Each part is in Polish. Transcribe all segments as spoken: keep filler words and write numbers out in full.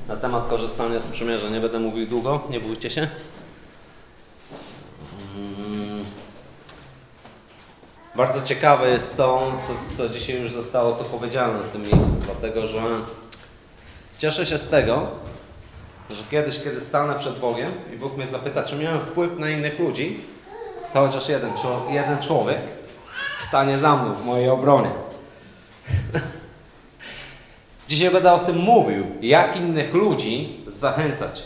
na temat korzystania z przymierza. Nie będę mówił długo, nie bójcie się. Hmm. Bardzo ciekawe jest to, to, co dzisiaj już zostało to powiedziane w tym miejscu, dlatego że cieszę się z tego, że kiedyś, kiedy stanę przed Bogiem i Bóg mnie zapyta, czy miałem wpływ na innych ludzi, to chociaż jeden, jeden człowiek stanie za mną w mojej obronie. Dzisiaj będę o tym mówił, jak innych ludzi zachęcać.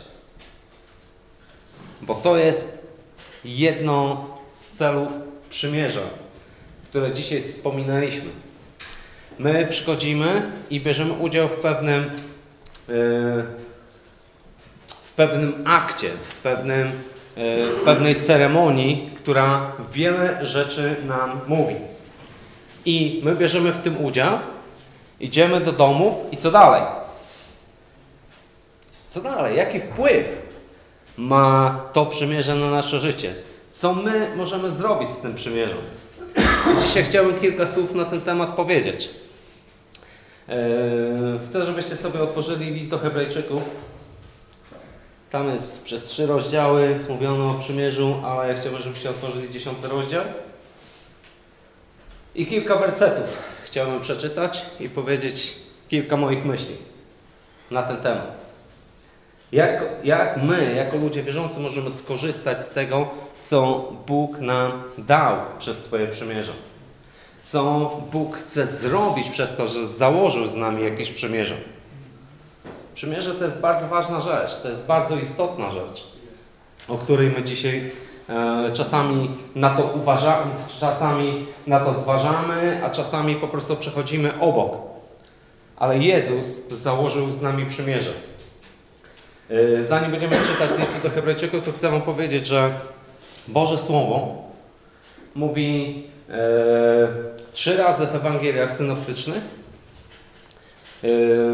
Bo to jest jedno z celów przymierza, które dzisiaj wspominaliśmy. My przychodzimy i bierzemy udział w pewnym, yy, w pewnym akcie, w, pewnym, yy, w pewnej ceremonii, która wiele rzeczy nam mówi. I my bierzemy w tym udział, idziemy do domów i co dalej? Co dalej? Jaki wpływ ma to przymierze na nasze życie? Co my możemy zrobić z tym przymierzem? Dzisiaj chciałbym kilka słów na ten temat powiedzieć. Chcę, żebyście sobie otworzyli list do Hebrajczyków. Tam jest przez trzy rozdziały mówiono o przymierzu, ale ja chciałbym, żebyście otworzyli dziesiąty rozdział. I kilka wersetów chciałbym przeczytać i powiedzieć kilka moich myśli na ten temat. Jak, jak my, jako ludzie wierzący, możemy skorzystać z tego, co Bóg nam dał przez swoje przymierze. Co Bóg chce zrobić przez to, że założył z nami jakieś przymierze. Przymierze to jest bardzo ważna rzecz, to jest bardzo istotna rzecz, o której my dzisiaj e, czasami na to uważamy, czasami na to zważamy, a czasami po prostu przechodzimy obok. Ale Jezus założył z nami przymierze. E, zanim będziemy czytać listy do Hebrajczyków, to chcę wam powiedzieć, że Boże Słowo mówi e, trzy razy w Ewangeliach synoptycznych, e,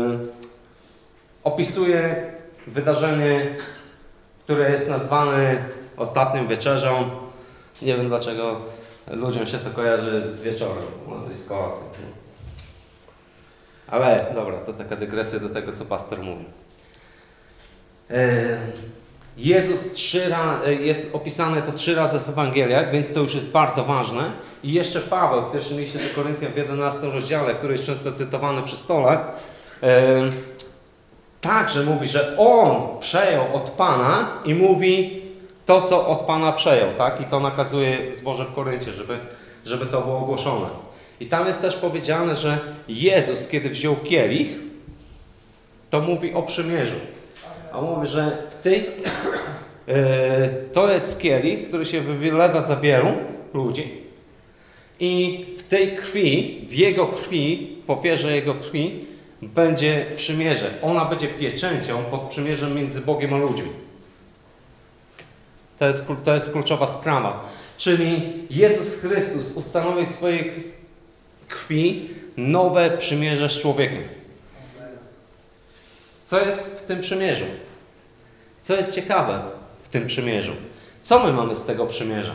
opisuje wydarzenie, które jest nazwane ostatnią wieczerzą. Nie wiem, dlaczego ludziom się to kojarzy z wieczorem, no, z kolacją. Ale dobra, to taka dygresja do tego, co pastor mówi. Jezus trzy razy, jest opisane to trzy razy w Ewangeliach, więc to już jest bardzo ważne. I jeszcze Paweł w pierwszym liście do Koryntian w jedenastym rozdziale, który jest często cytowany przy stole, także mówi, że On przejął od Pana i mówi to, co od Pana przejął, tak? I to nakazuje w zborze w Koryncie, żeby, żeby to było ogłoszone. I tam jest też powiedziane, że Jezus, kiedy wziął kielich, to mówi o przymierzu. A mówi, że w tej, yy, to jest kielich, który się wylewa za wielu ludzi i w tej krwi, w Jego krwi, w ofierze Jego krwi, będzie przymierze. Ona będzie pieczęcią pod przymierzem między Bogiem a ludźmi. To jest, to jest kluczowa sprawa. Czyli Jezus Chrystus ustanowił w swojej krwi nowe przymierze z człowiekiem. Co jest w tym przymierzu? Co jest ciekawe w tym przymierzu? Co my mamy z tego przymierza?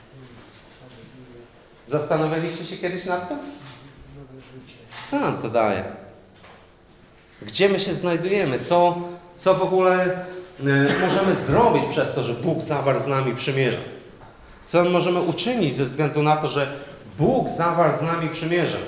Zastanawialiście się kiedyś nad tym? Co nam to daje? Gdzie my się znajdujemy? Co, co w ogóle y, możemy zrobić przez to, że Bóg zawarł z nami przymierze? Co możemy uczynić ze względu na to, że Bóg zawarł z nami przymierze?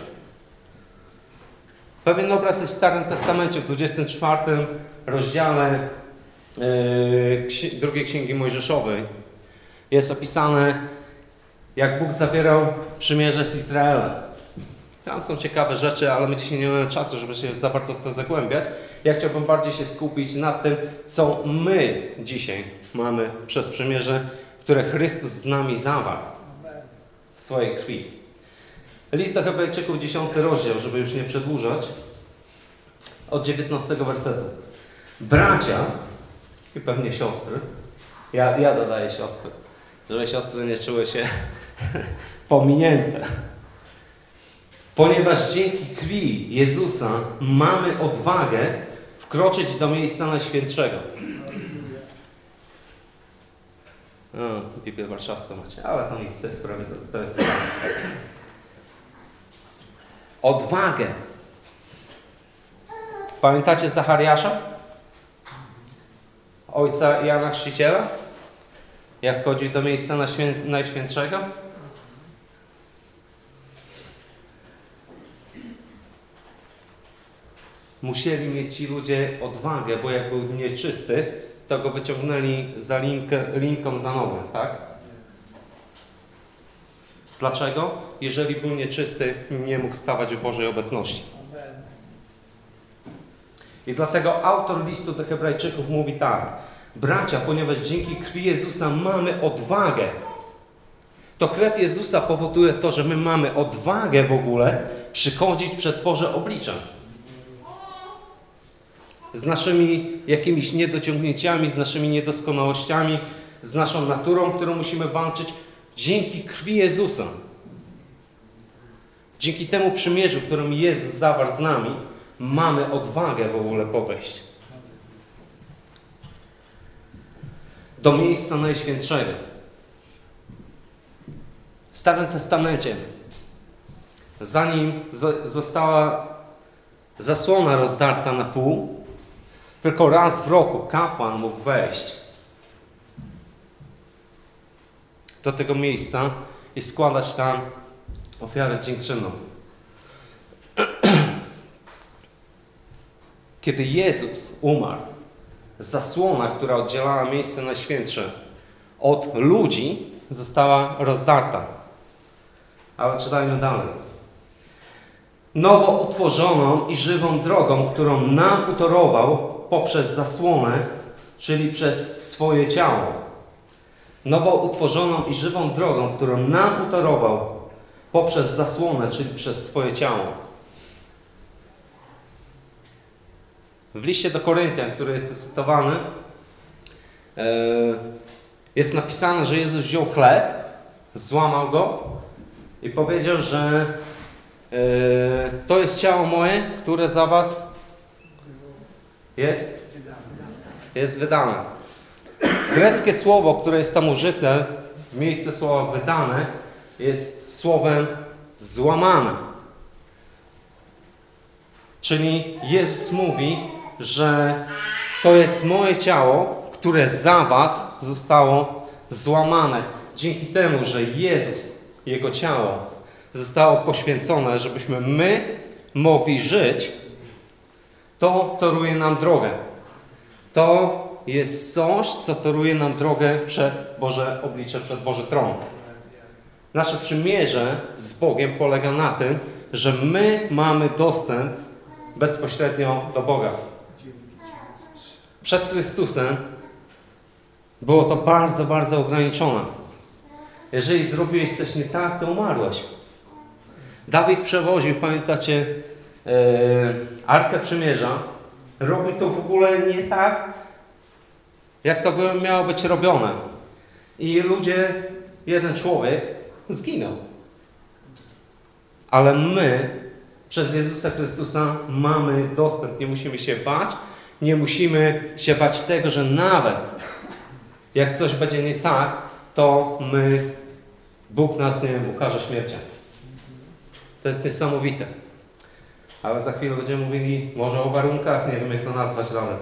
Pewien obraz jest w Starym Testamencie, w dwudziestym czwartym rozdziale y, ksi, drugiej Księgi Mojżeszowej. Jest opisane, jak Bóg zawierał przymierze z Izraelem. Tam są ciekawe rzeczy, ale my dzisiaj nie mamy czasu, żeby się za bardzo w to zagłębiać. Ja chciałbym bardziej się skupić na tym, co my dzisiaj mamy przez przymierze, które Chrystus z nami zawarł w swojej krwi. List do Hebrajczyków, dziesiąty rozdział, żeby już nie przedłużać, od dziewiętnastego wersetu. Bracia i pewnie siostry, ja, ja dodaję siostry, żeby siostry nie czuły się pominięte. Ponieważ dzięki krwi Jezusa mamy odwagę wkroczyć do miejsca Najświętszego. O, Biblię warszawską macie, ale to nic z tej sprawy, to, to jest... Odwagę. Pamiętacie Zachariasza? ojca Jana Chrzciciela? Jak wchodzi do miejsca na świę... Najświętszego? Musieli mieć ci ludzie odwagę, bo jak był nieczysty, to go wyciągnęli za linkę, linką za nogę, tak? Dlaczego? Jeżeli był nieczysty, nie mógł stawać w Bożej obecności. I dlatego autor listu do Hebrajczyków mówi tak: bracia, ponieważ dzięki krwi Jezusa mamy odwagę. To krew Jezusa powoduje to, że my mamy odwagę w ogóle przychodzić przed Boże oblicze. Z naszymi jakimiś niedociągnięciami, z naszymi niedoskonałościami, z naszą naturą, którą musimy walczyć. Dzięki krwi Jezusa, dzięki temu przymierzu, którym Jezus zawarł z nami, mamy odwagę w ogóle podejść do miejsca Najświętszego. W Starym Testamencie, zanim została zasłona rozdarta na pół, tylko raz w roku kapłan mógł wejść do tego miejsca i składać tam ofiarę dziękczynną. Kiedy Jezus umarł, zasłona, która oddzielała miejsce najświętsze od ludzi, została rozdarta. Ale czytajmy dalej. Nowo utworzoną i żywą drogą, którą nam utorował poprzez zasłonę, czyli przez swoje ciało. Nowo utworzoną i żywą drogą, którą nam utorował poprzez zasłonę, czyli przez swoje ciało. W liście do Koryntian, który jest cytowany, jest napisane, że Jezus wziął chleb, złamał go i powiedział, że to jest ciało moje, które za was jest, jest wydane. Greckie słowo, które jest tam użyte w miejsce słowa wydane, jest słowem złamane. Czyli Jezus mówi, że to jest moje ciało, które za was zostało złamane. Dzięki temu, że Jezus, Jego ciało zostało poświęcone, żebyśmy my mogli żyć, to toruje nam drogę. To jest coś, co toruje nam drogę przed Boże oblicze, przed Boży tron. Nasze przymierze z Bogiem polega na tym, że my mamy dostęp bezpośrednio do Boga. Przed Chrystusem było to bardzo, bardzo ograniczone. Jeżeli zrobiłeś coś nie tak, to umarłeś. Dawid przewoził, pamiętacie, yy, Arkę Przymierza. Robił to w ogóle nie tak, jak to by miało być robione. I ludzie, jeden człowiek zginął. Ale my przez Jezusa Chrystusa mamy dostęp. Nie musimy się bać. Nie musimy się bać tego, że nawet jak coś będzie nie tak, to my, Bóg nas, nie wiem, ukaże śmiercią. To jest niesamowite. Ale za chwilę będziemy mówili może o warunkach, nie wiem jak to nazwać nawet.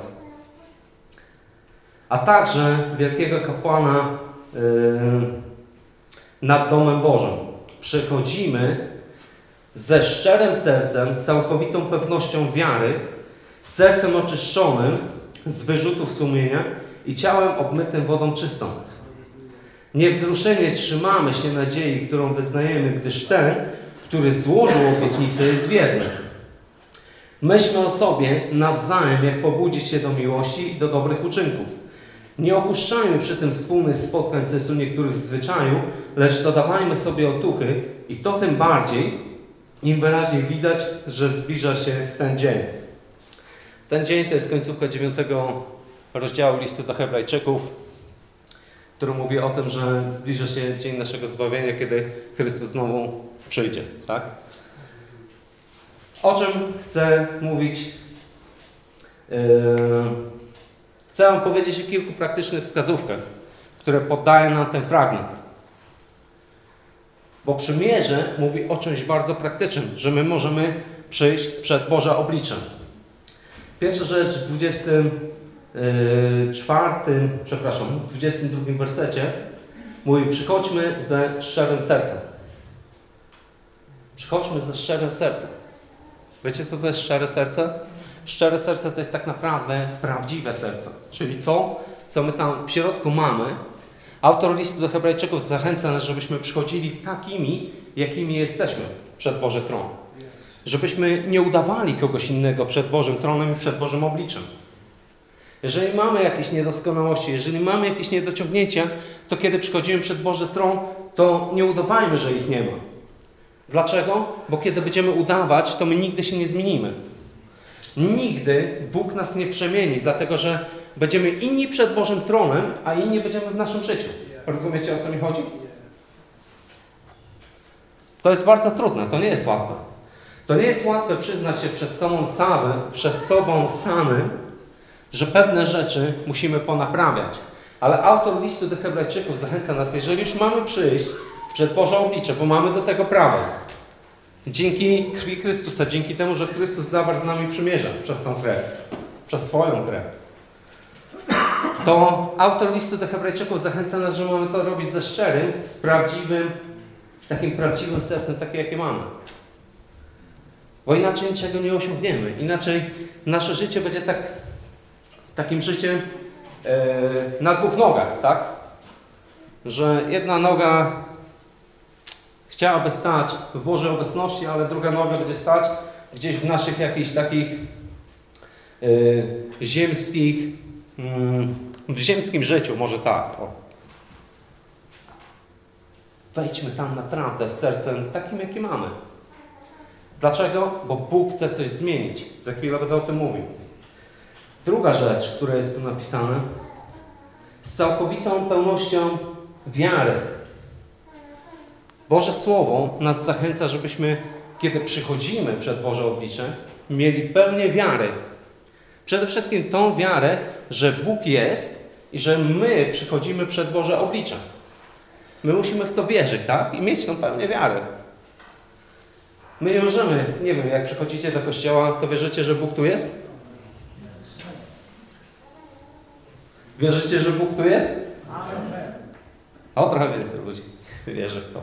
A także wielkiego kapłana yy, nad domem Bożym. Przychodzimy ze szczerym sercem, z całkowitą pewnością wiary, z sercem oczyszczonym z wyrzutów sumienia i ciałem obmytym wodą czystą. Niewzruszenie trzymamy się nadziei, którą wyznajemy, gdyż ten, który złożył obietnicę, jest wierny. Myślmy o sobie nawzajem, jak pobudzić się do miłości i do dobrych uczynków. Nie opuszczajmy przy tym wspólnych spotkań, co jest u niektórych w zwyczaju, lecz dodawajmy sobie otuchy i to tym bardziej, im wyraźniej widać, że zbliża się ten dzień. Ten dzień to jest końcówka dziewiątego rozdziału listu do Hebrajczyków, który mówi o tym, że zbliża się dzień naszego zbawienia, kiedy Chrystus znowu przyjdzie. Tak? O czym chcę mówić? Yy, chcę wam powiedzieć o kilku praktycznych wskazówkach, które podaje nam ten fragment. Bo przymierze mówi o czymś bardzo praktycznym, że my możemy przyjść przed Boże oblicze. Pierwsza rzecz w dwudziestym yy, czwartym, przepraszam, w dwudziestym drugim wersecie mówi: przychodźmy ze szczerym sercem. Przychodźmy ze szczerym sercem. Wiecie, co to jest szczere serce? Szczere serce to jest tak naprawdę prawdziwe serce, czyli to, co my tam w środku mamy. Autor listu do Hebrajczyków zachęca nas, żebyśmy przychodzili takimi, jakimi jesteśmy przed Boży Tron. Żebyśmy nie udawali kogoś innego przed Bożym Tronem i przed Bożym obliczem. Jeżeli mamy jakieś niedoskonałości, jeżeli mamy jakieś niedociągnięcia, to kiedy przychodzimy przed Boży Tron, to nie udawajmy, że ich nie ma. Dlaczego? Bo kiedy będziemy udawać, to my nigdy się nie zmienimy. Nigdy Bóg nas nie przemieni, dlatego że będziemy inni przed Bożym Tronem, a inni będziemy w naszym życiu. Rozumiecie, o co mi chodzi? To jest bardzo trudne, to nie jest łatwe. To nie jest łatwe przyznać się przed sobą samym, przed sobą samym, że pewne rzeczy musimy ponaprawiać. Ale autor listu do Hebrajczyków zachęca nas, jeżeli już mamy przyjść przed Boże oblicze, bo mamy do tego prawo. Dzięki krwi Chrystusa, dzięki temu, że Chrystus zawarł z nami przymierze przez tą krew, przez swoją krew. To autor listu do Hebrajczyków zachęca nas, że mamy to robić ze szczerym, z prawdziwym, takim prawdziwym sercem, takie jakie mamy. Bo inaczej niczego nie osiągniemy. Inaczej nasze życie będzie tak, takim życiem e, na dwóch nogach, tak? Że jedna noga chciałaby stać w Bożej obecności, ale druga noga będzie stać gdzieś w naszych jakichś takich e, ziemskich, mm, w ziemskim życiu, może tak. O. Wejdźmy tam naprawdę w serce takim, jakie mamy. Dlaczego? Bo Bóg chce coś zmienić. Za chwilę będę o tym mówił. Druga rzecz, która jest tu napisana, z całkowitą pełnością wiary. Boże Słowo nas zachęca, żebyśmy, kiedy przychodzimy przed Boże oblicze, mieli pełnię wiary. Przede wszystkim tą wiarę, że Bóg jest i że my przychodzimy przed Boże oblicze. My musimy w to wierzyć, tak? I mieć tą pełnię wiary. My nie możemy, nie wiem, jak przychodzicie do kościoła, to wierzycie, że Bóg tu jest? Wierzycie, że Bóg tu jest? O, trochę więcej ludzi wierzy w to.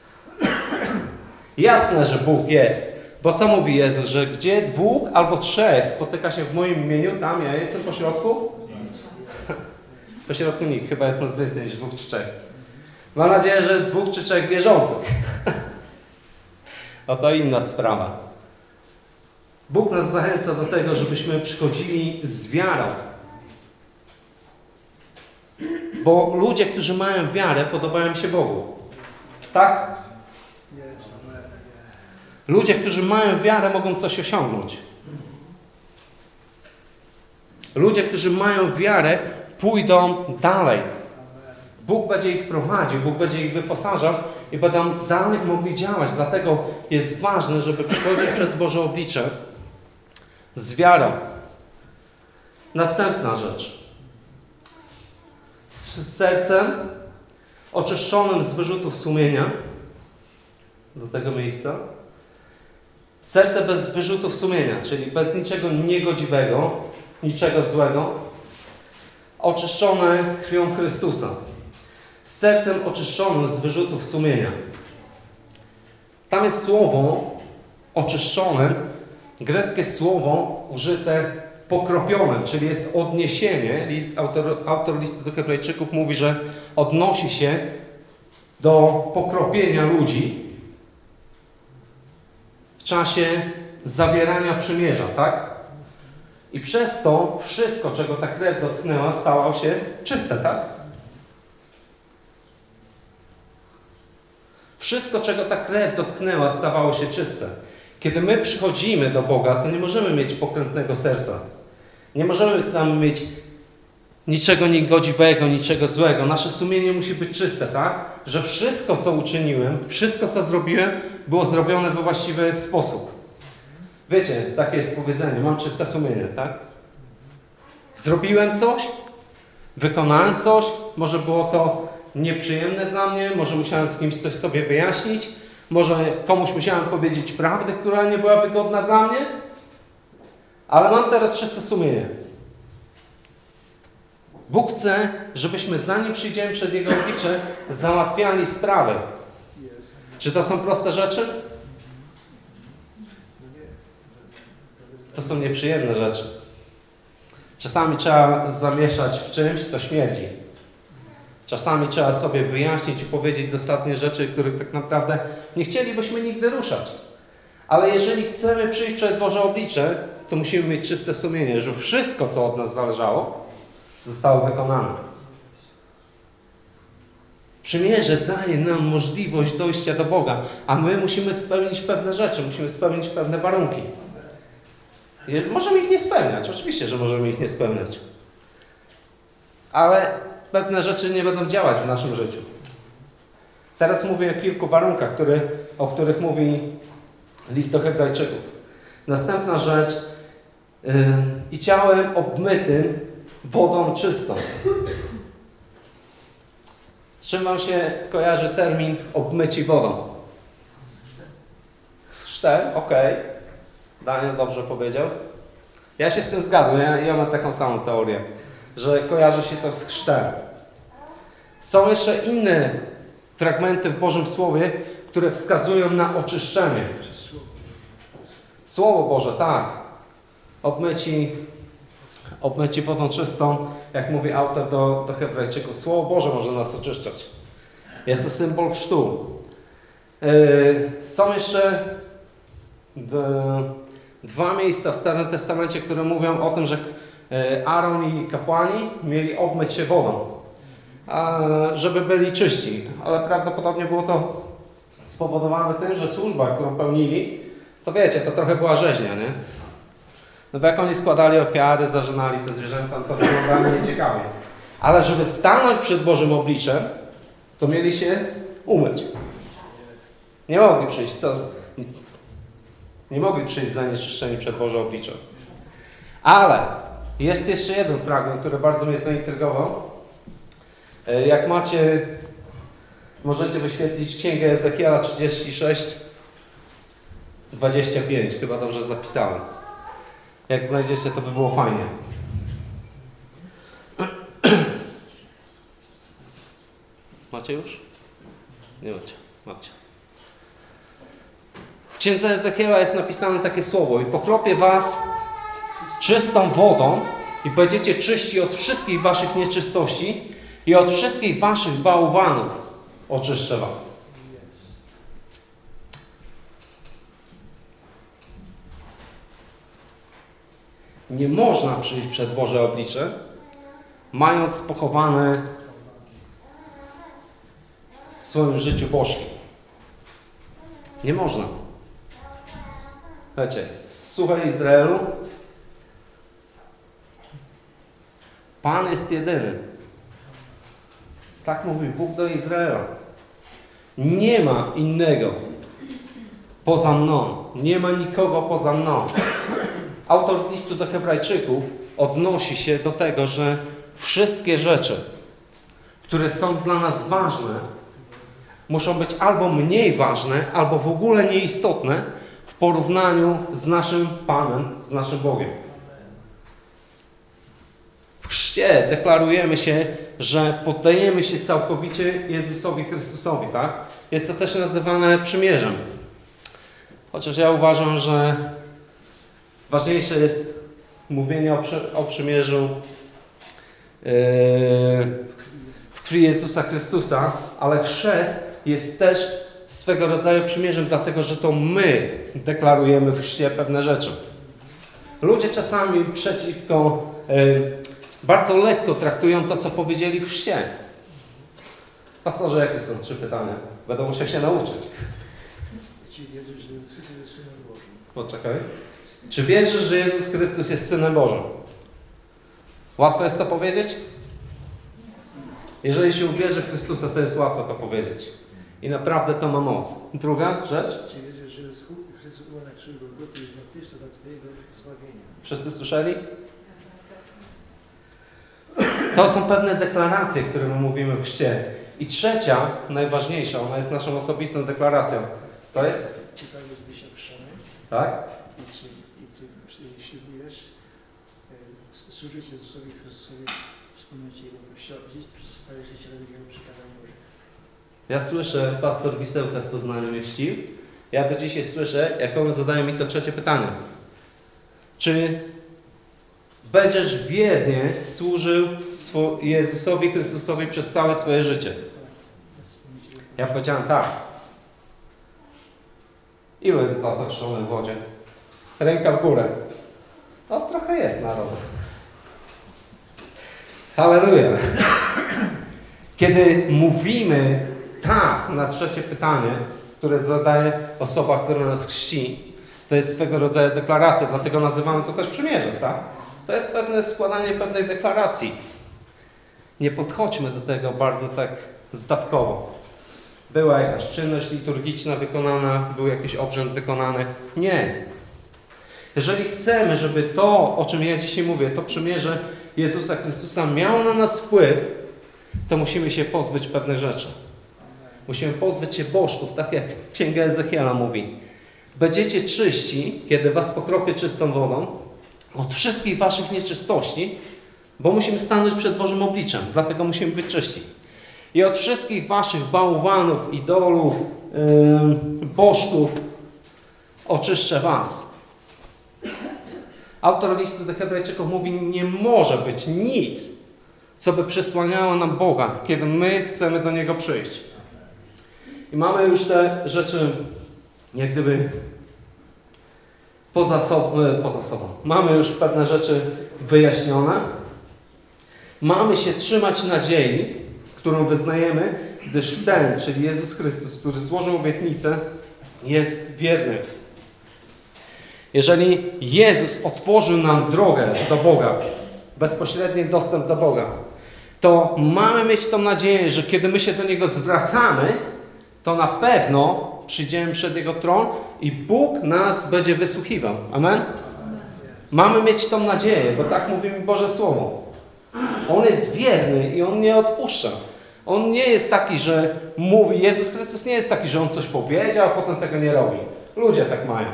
Jasne, że Bóg jest. Bo co mówi Jezus, że gdzie dwóch albo trzech spotyka się w moim imieniu, tam ja jestem po środku? Po środku nikt, chyba jest nas więcej niż dwóch czy trzech. Mam nadzieję, że dwóch czy trzech wierzących. No to inna sprawa. Bóg nas zachęca do tego, żebyśmy przychodzili z wiarą. Bo ludzie, którzy mają wiarę, podobają się Bogu. Tak? Ludzie, którzy mają wiarę, mogą coś osiągnąć. Ludzie, którzy mają wiarę, pójdą dalej. Bóg będzie ich prowadził, Bóg będzie ich wyposażał i będą dalej mogli działać. Dlatego jest ważne, żeby przychodzić przed Boże oblicze z wiarą. Następna rzecz. Z sercem oczyszczonym z wyrzutów sumienia do tego miejsca. Serce bez wyrzutów sumienia, czyli bez niczego niegodziwego, niczego złego. Oczyszczone krwią Chrystusa. Z sercem oczyszczonym z wyrzutów sumienia. Tam jest słowo oczyszczone, greckie słowo użyte pokropionym, czyli jest odniesienie. List, autor, autor listu do Hebrajczyków mówi, że odnosi się do pokropienia ludzi w czasie zawierania przymierza, tak? I przez to wszystko, czego ta krew dotknęła, stało się czyste, tak? Wszystko, czego ta krew dotknęła, stawało się czyste. Kiedy my przychodzimy do Boga, to nie możemy mieć pokrętnego serca. Nie możemy tam mieć niczego niegodziwego, niczego złego. Nasze sumienie musi być czyste, tak? Że wszystko, co uczyniłem, wszystko, co zrobiłem, było zrobione we właściwy sposób. Wiecie, takie jest powiedzenie, mam czyste sumienie, tak? Zrobiłem coś, wykonałem coś, może było to nieprzyjemne dla mnie, może musiałem z kimś coś sobie wyjaśnić, może komuś musiałem powiedzieć prawdę, która nie była wygodna dla mnie, ale mam teraz czyste sumienie. Bóg chce, żebyśmy zanim przyjdziemy przed Jego oblicze, załatwiali sprawy. Czy to są proste rzeczy? To są nieprzyjemne rzeczy. Czasami trzeba zamieszać w czymś, co śmierdzi. Czasami trzeba sobie wyjaśnić i powiedzieć dostatnie rzeczy, których tak naprawdę nie chcielibyśmy nigdy ruszać. Ale jeżeli chcemy przyjść przed Boże oblicze, to musimy mieć czyste sumienie, że wszystko, co od nas zależało, zostało wykonane. Przymierze daje nam możliwość dojścia do Boga, a my musimy spełnić pewne rzeczy, musimy spełnić pewne warunki. Możemy ich nie spełniać, oczywiście, że możemy ich nie spełniać. Ale pewne rzeczy nie będą działać w naszym życiu. Teraz mówię o kilku warunkach, który, o których mówi list do Hebrajczyków. Następna rzecz. Yy, I ciałem obmytym wodą czystą. Z czym wam się kojarzy termin obmyci wodą? Z chrztem? Okej. Okay. Daniel dobrze powiedział. Ja się z tym zgadzam. Ja, ja mam taką samą teorię, że kojarzy się to z chrztem. Są jeszcze inne fragmenty w Bożym Słowie, które wskazują na oczyszczenie. Słowo Boże, tak. Obmyci, obmyci wodą czystą, jak mówi autor do, do Hebrajczyków. Słowo Boże może nas oczyszczać. Jest to symbol chrztu. Yy, są jeszcze d- dwa miejsca w Starym Testamencie, które mówią o tym, że Aaron i kapłani mieli obmyć się wodą, a, żeby byli czyści. Ale prawdopodobnie było to spowodowane tym, że służba, którą pełnili, to wiecie, to trochę była rzeźnia, nie? No bo jak oni składali ofiary, zażynali te zwierzęta, to wyglądało nieciekawie. Ale żeby stanąć przed Bożym obliczem, to mieli się umyć. Nie mogli przyjść, co? Nie mogli przyjść zanieczyszczeni przed Boże oblicze. Ale jest jeszcze jeden fragment, który bardzo mnie zaintrygował. Jak macie, możecie wyświetlić Księgę Ezechiela trzydzieści sześć, dwadzieścia pięć. Chyba dobrze zapisałem. Jak znajdziecie, to by było fajnie. Macie już? Nie macie. Macie. W Księdze Ezechiela jest napisane takie słowo: i pokropię was czystą wodą i będziecie czyści od wszystkich waszych nieczystości i od wszystkich waszych bałwanów oczyszczę was. Nie można przyjść przed Boże oblicze, mając pochowane w swoim życiu bożki. Nie można. Wiecie, słuchaj Izraelu, Pan jest jedyny. Tak mówi Bóg do Izraela. Nie ma innego poza mną. Nie ma nikogo poza mną. Autor listu do Hebrajczyków odnosi się do tego, że wszystkie rzeczy, które są dla nas ważne, muszą być albo mniej ważne, albo w ogóle nieistotne w porównaniu z naszym Panem, z naszym Bogiem. W chrzcie deklarujemy się, że poddajemy się całkowicie Jezusowi Chrystusowi, tak? Jest to też nazywane przymierzem. Chociaż ja uważam, że ważniejsze jest mówienie o, przy, o przymierzu yy, w krwi Jezusa Chrystusa, ale chrzest jest też swego rodzaju przymierzem, dlatego że to my deklarujemy w chrzcie pewne rzeczy. Ludzie czasami przeciwko, yy, bardzo lekko traktują to, co powiedzieli w chrzcie. Pastorze, jakie są trzy pytania? Będę musiał się nauczyć. Czy wierzysz, że Jezus jest Synem Bożym? Poczekaj. Czy wierzysz, że Jezus Chrystus jest Synem Bożym? Łatwo jest to powiedzieć? Jeżeli się uwierzy w Chrystusa, to jest łatwo to powiedzieć. I naprawdę to ma moc. Druga rzecz. Czy wierzysz, że schów Chrystus umarł na krzyżu Golgoty i zmartwychwstał dla Twojego zbawienia? Wszyscy słyszeli? To są pewne deklaracje, które my mówimy w chrzcie. I trzecia, najważniejsza, ona jest naszą osobistą deklaracją. To jest? Czy tak jest byś ochrzczony? Tak? I czy, i czy ślubujesz e, służyć Jezusowi Chrystusowi wspólnocie Jego Kościoła, żyć przez całe życie według Jego przykazania Bożych. Ja słyszę, pastor Wisełka z Poznania mnie chrzcił. Ja to dzisiaj słyszę, jak on zadaje mi to trzecie pytanie. Czy będziesz wiernie służył Jezusowi Chrystusowi przez całe swoje życie? Ja powiedziałem tak. Ilu jest z was ochrzczonych w wodzie? Ręka w górę. No trochę jest narodu. Halleluja. Kiedy mówimy tak na trzecie pytanie, które zadaje osoba, która nas chrzci, to jest swego rodzaju deklaracja, dlatego nazywamy to też przymierzem, tak? To jest pewne składanie pewnej deklaracji. Nie podchodźmy do tego bardzo tak zdawkowo. Była jakaś czynność liturgiczna wykonana, był jakiś obrzęd wykonany. Nie. Jeżeli chcemy, żeby to, o czym ja dzisiaj mówię, to przymierze Jezusa Chrystusa miało na nas wpływ, to musimy się pozbyć pewnych rzeczy. Musimy pozbyć się bożków, tak jak Księga Ezechiela mówi. Będziecie czyści, kiedy was pokropię czystą wodą, od wszystkich waszych nieczystości, bo musimy stanąć przed Bożym obliczem, dlatego musimy być czyści. I od wszystkich waszych bałwanów, idolów, yy, bożków oczyszczę was. Autor listu do Hebrajczyków mówi, nie może być nic, co by przysłaniało nam Boga, kiedy my chcemy do Niego przyjść. I mamy już te rzeczy, jak gdyby poza sobą, poza sobą. Mamy już pewne rzeczy wyjaśnione. Mamy się trzymać nadziei, którą wyznajemy, gdyż ten, czyli Jezus Chrystus, który złożył obietnicę, jest wierny. Jeżeli Jezus otworzył nam drogę do Boga, bezpośredni dostęp do Boga, to mamy mieć tą nadzieję, że kiedy my się do Niego zwracamy, to na pewno przyjdziemy przed Jego tron i Bóg nas będzie wysłuchiwał. Amen? Mamy mieć tą nadzieję, bo tak mówi mi Boże Słowo. On jest wierny i On nie odpuszcza. On nie jest taki, że mówi, Jezus Chrystus nie jest taki, że On coś powiedział, a potem tego nie robi. Ludzie tak mają.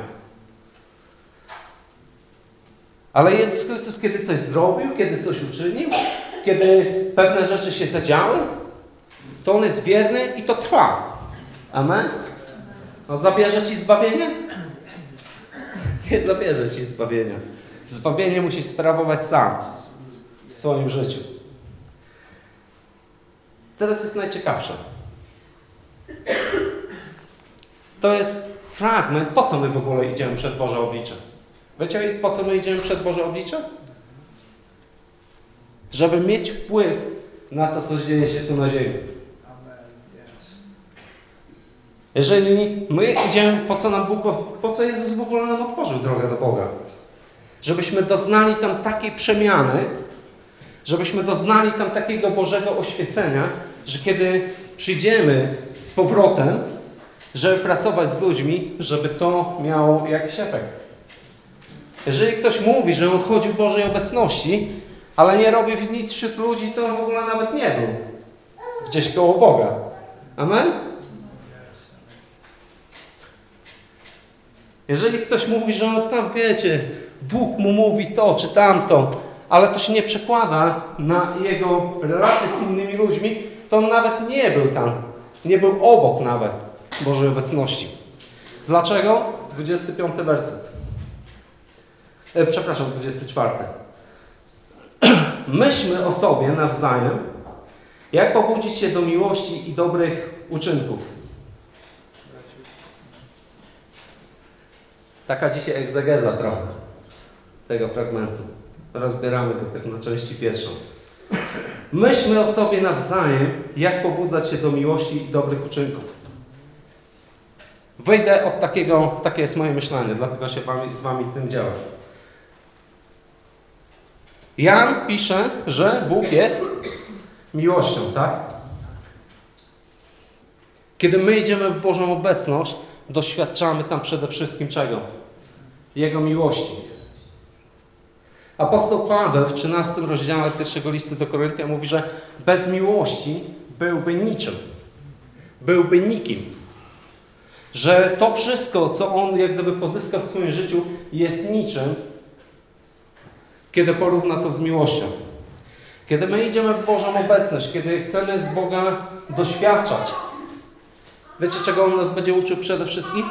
Ale Jezus Chrystus, kiedy coś zrobił, kiedy coś uczynił, kiedy pewne rzeczy się zadziały, to On jest wierny i to trwa. Amen? No zabierze Ci zbawienie? Nie zabierze Ci zbawienia. Zbawienie musisz sprawować sam w swoim życiu. Teraz jest najciekawsze. To jest fragment, po co my w ogóle idziemy przed Boże oblicze. Wiecie, po co my idziemy przed Boże oblicze? Żeby mieć wpływ na to, co dzieje się tu na ziemi. Jeżeli my idziemy, po co nam Bóg, po co Jezus w ogóle nam otworzył drogę do Boga? Żebyśmy doznali tam takiej przemiany, żebyśmy doznali tam takiego Bożego oświecenia, że kiedy przyjdziemy z powrotem, żeby pracować z ludźmi, żeby to miało jakiś efekt. Jeżeli ktoś mówi, że on chodzi w Bożej obecności, ale nie robi nic wśród ludzi, to on w ogóle nawet nie był gdzieś koło Boga. Amen? Jeżeli ktoś mówi, że on tam, wiecie, Bóg mu mówi to czy tamto, ale to się nie przekłada na jego relacje z innymi ludźmi, to on nawet nie był tam. Nie był obok nawet Bożej obecności. Dlaczego? dwudziesty piąty werset. E, przepraszam, dwudziesty czwarty. Myślmy o sobie nawzajem, jak pobudzić się do miłości i dobrych uczynków. Taka dzisiaj egzegeza trochę tego fragmentu. Rozbieramy go tak na części pierwszą. Myślmy o sobie nawzajem, jak pobudzać się do miłości i dobrych uczynków. Wyjdę od takiego, takie jest moje myślenie, dlatego się wami, z wami tym dzielę. Jan pisze, że Bóg jest miłością, tak? Kiedy my idziemy w Bożą obecność, doświadczamy tam przede wszystkim czego? Jego miłości. Apostoł Paweł w trzynastym rozdziale pierwszego listu do Koryntian mówi, że bez miłości byłby niczym. Byłby nikim. Że to wszystko, co on jak gdyby pozyskał w swoim życiu, jest niczym, kiedy porówna to z miłością. Kiedy my idziemy w Bożą obecność, kiedy chcemy z Boga doświadczać, wiecie, czego On nas będzie uczył przede wszystkim?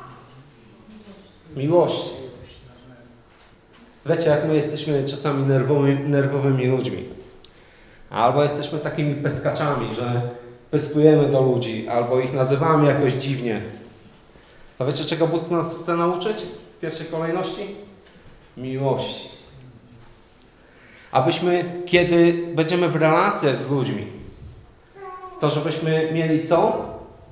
Miłości. Wiecie, jak my jesteśmy czasami nerwowymi, nerwowymi ludźmi. Albo jesteśmy takimi pyskaczami, że pyskujemy do ludzi, albo ich nazywamy jakoś dziwnie. To wiecie, czego Bóg nas chce nauczyć w pierwszej kolejności? Miłości. Abyśmy, kiedy będziemy w relacjach z ludźmi, to żebyśmy mieli co?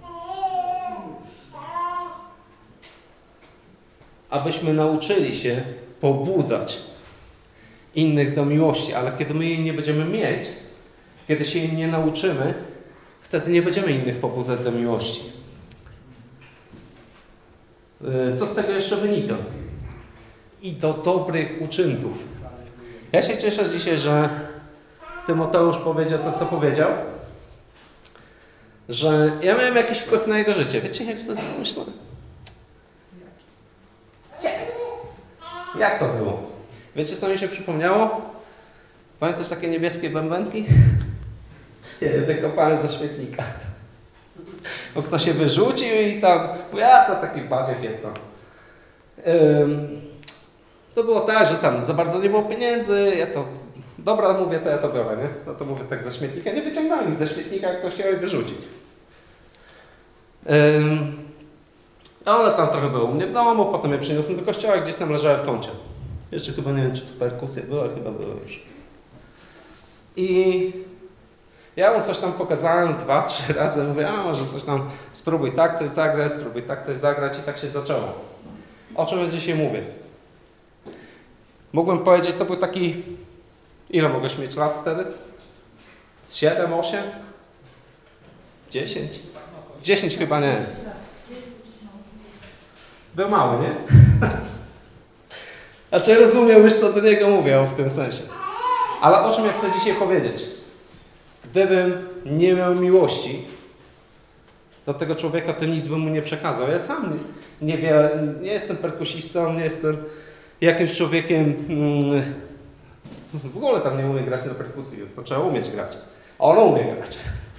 Abyśmy nauczyli się pobudzać innych do miłości, ale kiedy my jej nie będziemy mieć, kiedy się jej nie nauczymy, wtedy nie będziemy innych pobudzać do miłości. Co z tego jeszcze wynika? I do dobrych uczynków. Ja się cieszę dzisiaj, że Tymoteusz powiedział to, co powiedział, że ja miałem jakiś wpływ na jego życie. Wiecie, jak sobie myślę? Jak to było? Wiecie, co mi się przypomniało? Pamiętasz takie niebieskie bębenki? Wykopane ze świetnika. Bo kto się wyrzucił i tam, ja to taki badziew jestem. Ym, to było tak, że tam za bardzo nie było pieniędzy, ja to, dobra mówię, to ja to biorę, nie? No to mówię tak ze śmietnika, nie wyciągnąłem ich ze śmietnika, jak ktoś chciał je wyrzucić. Ym, ale tam trochę było u mnie w domu, potem je przyniosłem do kościoła, gdzieś tam leżały w kącie. Jeszcze chyba nie wiem, czy tu perkusje były, chyba były już. I ja mu coś tam pokazałem dwa, trzy razy, mówię, a może coś tam, spróbuj tak coś zagrać, spróbuj tak coś zagrać i tak się zaczęło. O czym ja dzisiaj mówię? Mógłbym powiedzieć, to był taki, ile mogłeś mieć lat wtedy? Z siedem, osiem? dziesięć? dziesięć chyba nie. Był mały, nie? Znaczy rozumiał już, co do niego mówię w tym sensie. Ale o czym ja chcę dzisiaj powiedzieć? Gdybym nie miał miłości do tego człowieka, to nic bym mu nie przekazał. Ja sam nie, nie, nie jestem perkusistą, nie jestem jakimś człowiekiem, mm, w ogóle tam nie umiem grać na perkusji, to trzeba umieć grać. A on umie grać.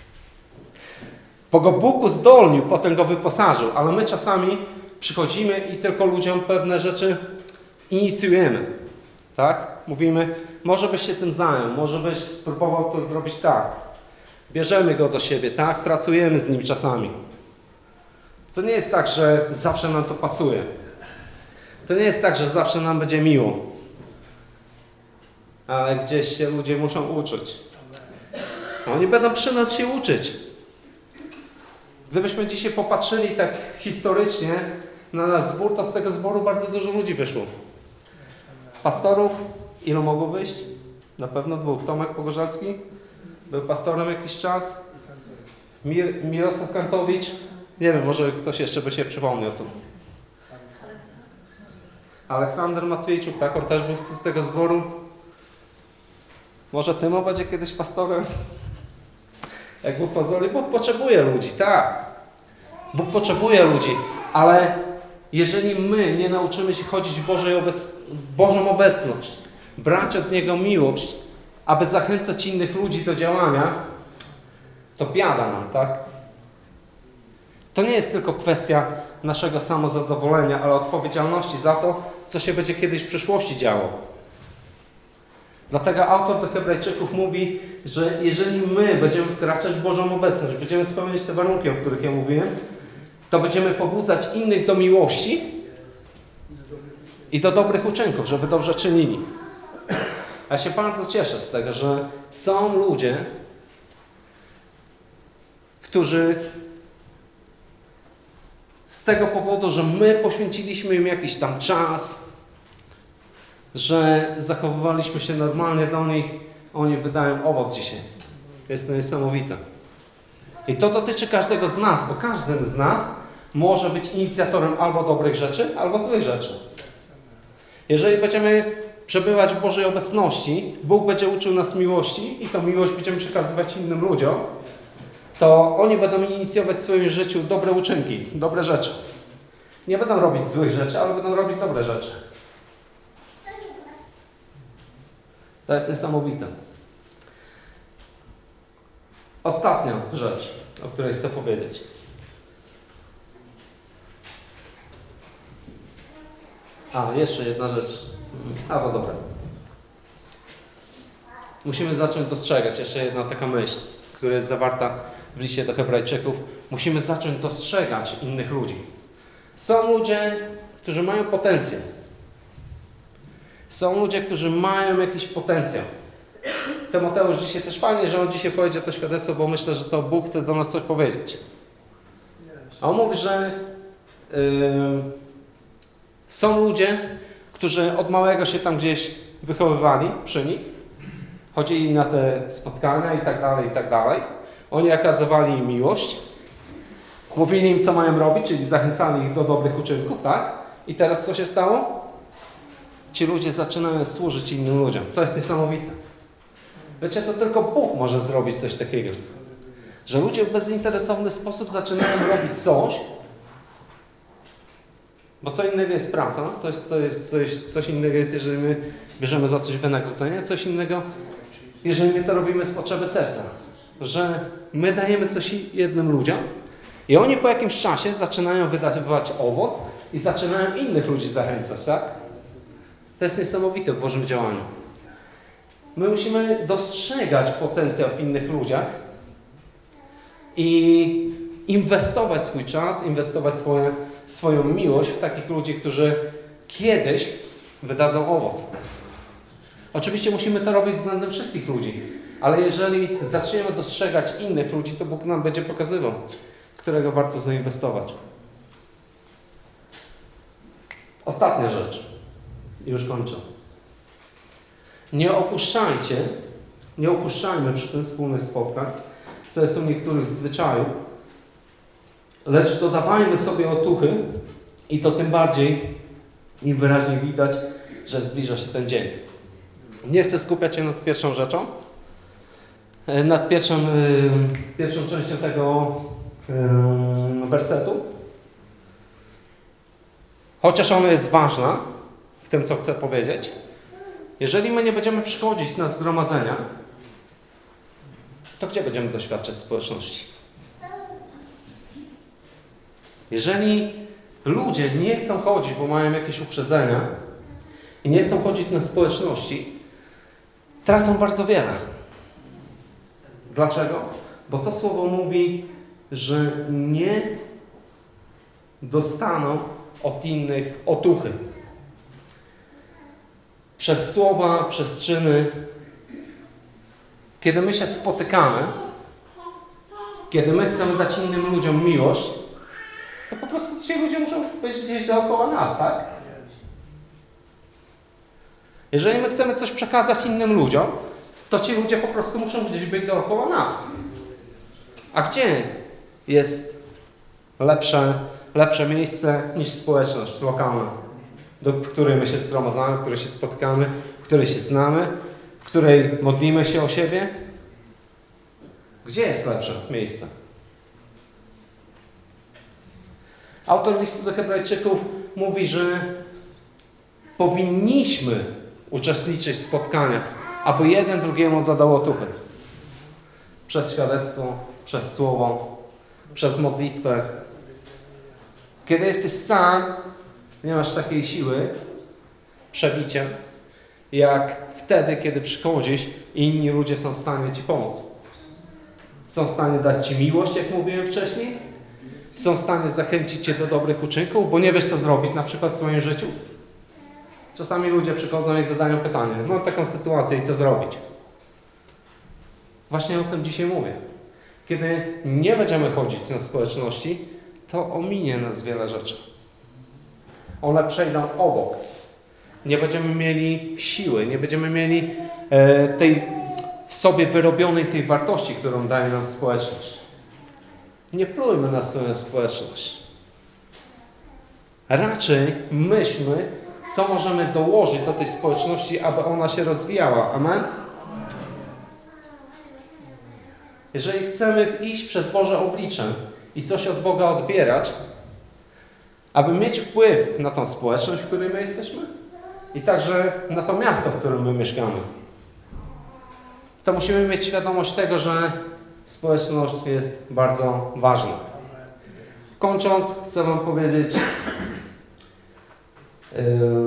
Bo go Bóg uzdolnił, potem go wyposażył, ale my czasami przychodzimy i tylko ludziom pewne rzeczy inicjujemy. Tak? Mówimy, może byś się tym zajął, może byś spróbował to zrobić tak. Bierzemy go do siebie, tak? Pracujemy z nim czasami. To nie jest tak, że zawsze nam to pasuje. To nie jest tak, że zawsze nam będzie miło. Ale gdzieś się ludzie muszą uczyć. Oni będą przy nas się uczyć. Gdybyśmy dzisiaj popatrzyli tak historycznie na nasz zbór, to z tego zboru bardzo dużo ludzi wyszło. Pastorów, ilu mogło wyjść? Na pewno dwóch. Tomek Pogorzelski był pastorem jakiś czas. Mir, Mirosław Kantowicz. Nie wiem, może ktoś jeszcze by się przypomniał tu. Aleksander Matwiejczuk, tak, on też był z tego zboru. Może Tymo będzie kiedyś pastorem? Jak Bóg pozwoli, Bóg potrzebuje ludzi, tak. Bóg potrzebuje ludzi, ale jeżeli my nie nauczymy się chodzić w, Bożej obec... w Bożą obecność, brać od Niego miłość, aby zachęcać innych ludzi do działania, to biada nam, tak? To nie jest tylko kwestia naszego samozadowolenia, ale odpowiedzialności za to, co się będzie kiedyś w przyszłości działo. Dlatego autor do Hebrajczyków mówi, że jeżeli my będziemy wkraczać w Bożą obecność, będziemy spełniać te warunki, o których ja mówiłem, to będziemy pobudzać innych do miłości i do dobrych uczynków, żeby dobrze czynili. Ja się bardzo cieszę z tego, że są ludzie, którzy z tego powodu, że my poświęciliśmy im jakiś tam czas, że zachowywaliśmy się normalnie do nich, oni wydają owoc dzisiaj. Jest to niesamowite. I to dotyczy każdego z nas, bo każdy z nas może być inicjatorem albo dobrych rzeczy, albo złych rzeczy. Jeżeli będziemy przebywać w Bożej obecności, Bóg będzie uczył nas miłości i tą miłość będziemy przekazywać innym ludziom, to oni będą inicjować w swoim życiu dobre uczynki, dobre rzeczy. Nie będą robić złych rzeczy, ale będą robić dobre rzeczy. To jest niesamowite. Ostatnia rzecz, o której chcę powiedzieć. A, jeszcze jedna rzecz. A, no dobra. Musimy zacząć dostrzegać, jeszcze jedna taka myśl, która jest zawarta w liście do Hebrajczyków. Musimy zacząć dostrzegać innych ludzi. Są ludzie, którzy mają potencjał. Są ludzie, którzy mają jakiś potencjał. Tymoteusz dzisiaj też fajnie, że on dzisiaj powiedzie to świadectwo, bo myślę, że to Bóg chce do nas coś powiedzieć. A on mówi, że yy, są ludzie, którzy od małego się tam gdzieś wychowywali przy nich, chodzili na te spotkania i tak dalej, i tak dalej. Oni okazywali im miłość, mówili im, co mają robić, czyli zachęcali ich do dobrych uczynków, tak? I teraz co się stało? Ci ludzie zaczynają służyć innym ludziom. To jest niesamowite. Wiecie, to tylko Bóg może zrobić coś takiego. Że ludzie w bezinteresowny sposób zaczynają robić coś, bo co innego jest praca, coś, co jest, coś, coś innego jest, jeżeli my bierzemy za coś wynagrodzenie, coś innego, jeżeli my to robimy z potrzeby serca. Że my dajemy coś jednym ludziom i oni po jakimś czasie zaczynają wydawać owoc i zaczynają innych ludzi zachęcać, tak? To jest niesamowite w Bożym działaniu. My musimy dostrzegać potencjał w innych ludziach i inwestować swój czas, inwestować swoje, swoją miłość w takich ludzi, którzy kiedyś wydadzą owoc. Oczywiście musimy to robić względem wszystkich ludzi, ale jeżeli zaczniemy dostrzegać innych ludzi, to Bóg nam będzie pokazywał, którego warto zainwestować. Ostatnia rzecz. I już kończę. Nie opuszczajcie, nie opuszczajmy przy tym wspólnych spotkań, co jest u niektórych zwyczaju, lecz dodawajmy sobie otuchy i to tym bardziej, im wyraźniej widać, że zbliża się ten dzień. Nie chcę skupiać się nad pierwszą rzeczą, nad pierwszą, pierwszą częścią tego wersetu, chociaż ona jest ważna w tym, co chcę powiedzieć. Jeżeli my nie będziemy przychodzić na zgromadzenia, to gdzie będziemy doświadczać społeczności? Jeżeli ludzie nie chcą chodzić, bo mają jakieś uprzedzenia i nie chcą chodzić na społeczności, tracą bardzo wiele. Dlaczego? Bo to słowo mówi, że nie dostaną od innych otuchy. Przez słowa, przez czyny. Kiedy my się spotykamy, kiedy my chcemy dać innym ludziom miłość, to po prostu ci ludzie muszą być gdzieś dookoła nas, tak? Jeżeli my chcemy coś przekazać innym ludziom, to ci ludzie po prostu muszą gdzieś być dookoła nas. A gdzie jest lepsze, lepsze miejsce niż społeczność lokalna, do, w której my się zgromadzamy, w której się spotykamy, w której się znamy, w której modlimy się o siebie? Gdzie jest lepsze miejsce? Autor listu do Hebrajczyków mówi, że powinniśmy uczestniczyć w spotkaniach, aby jeden drugiemu dodał otuchy. Przez świadectwo, przez słowo, przez modlitwę. Kiedy jesteś sam, nie masz takiej siły przebicia, jak wtedy, kiedy przychodzisz i inni ludzie są w stanie Ci pomóc. Są w stanie dać Ci miłość, jak mówiłem wcześniej. Są w stanie zachęcić Cię do dobrych uczynków, bo nie wiesz, co zrobić na przykład w swoim życiu. Czasami ludzie przychodzą i zadają pytanie, mam taką sytuację i co zrobić? Właśnie o tym dzisiaj mówię. Kiedy nie będziemy chodzić na społeczności, to ominie nas wiele rzeczy. One przejdą obok. Nie będziemy mieli siły, nie będziemy mieli e, tej w sobie wyrobionej tej wartości, którą daje nam społeczność. Nie plujmy na swoją społeczność. Raczej myślmy, co możemy dołożyć do tej społeczności, aby ona się rozwijała. Amen? Jeżeli chcemy iść przed Boże oblicze i coś od Boga odbierać, aby mieć wpływ na tą społeczność, w której my jesteśmy i także na to miasto, w którym my mieszkamy, to musimy mieć świadomość tego, że Społeczność jest bardzo ważna. Kończąc, chcę Wam powiedzieć, yy,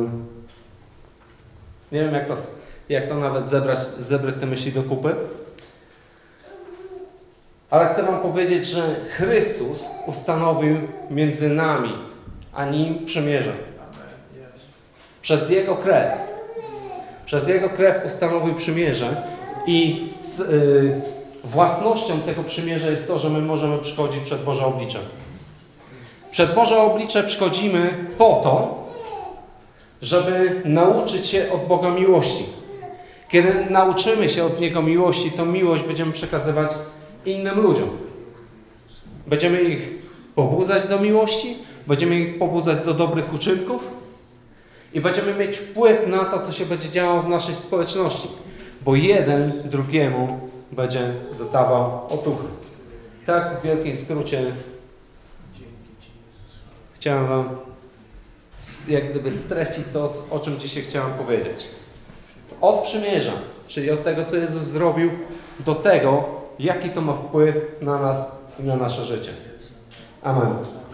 nie wiem jak to, jak to nawet zebrać, zebrać te myśli do kupy, ale chcę Wam powiedzieć, że Chrystus ustanowił między nami a Nim przymierze. Przez Jego krew. Przez Jego krew ustanowił przymierze i yy, własnością tego przymierza jest to, że my możemy przychodzić przed Boże oblicze. Przed Boże oblicze przychodzimy po to, żeby nauczyć się od Boga miłości. Kiedy nauczymy się od Niego miłości, to miłość będziemy przekazywać innym ludziom. Będziemy ich pobudzać do miłości, będziemy ich pobudzać do dobrych uczynków i będziemy mieć wpływ na to, co się będzie działo w naszej społeczności, bo jeden drugiemu będzie dodawał otuchy. Tak w wielkim skrócie chciałem Wam jak gdyby streścić to, o czym dzisiaj chciałem powiedzieć. Od przymierza, czyli od tego, co Jezus zrobił, do tego, jaki to ma wpływ na nas i na nasze życie. Amen.